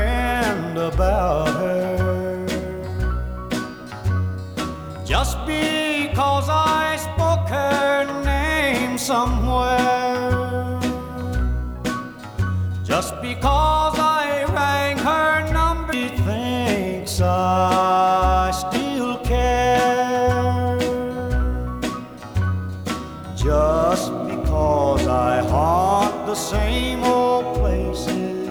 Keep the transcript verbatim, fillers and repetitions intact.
friend about her. Just because I spoke her name somewhere, just because I rang her number, she thinks I still care. Just because I haunt the same old places,